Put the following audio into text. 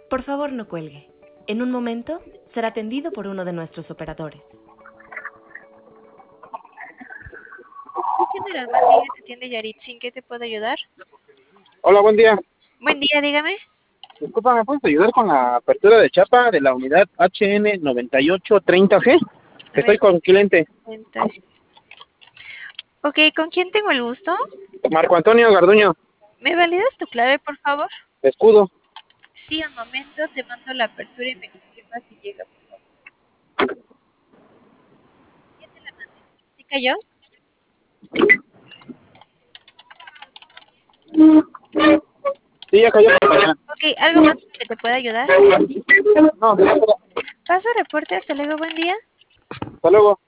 Por favor, no cuelgue. En un momento será atendido por uno de nuestros operadores. General, buen día, te atiende Yaritzi, ¿en qué te puedo ayudar? Hola, buen día. Buen día, dígame. Disculpa, ¿me puedes ayudar con la apertura de chapa de la unidad HN 9830G? Estoy con cliente. Ok, ¿con quién tengo el gusto? Marco Antonio Garduño, ¿Me validas tu clave, por favor? escudo. Sí, un momento, te mando la apertura y me confirmas si llega, por favor. ¿Ya te la mandé? ¿Sí cayó? Sí, ya cayó, compañera. Ok, ¿algo más que te pueda ayudar? No, Paso reporte, hasta luego, buen día. hasta luego.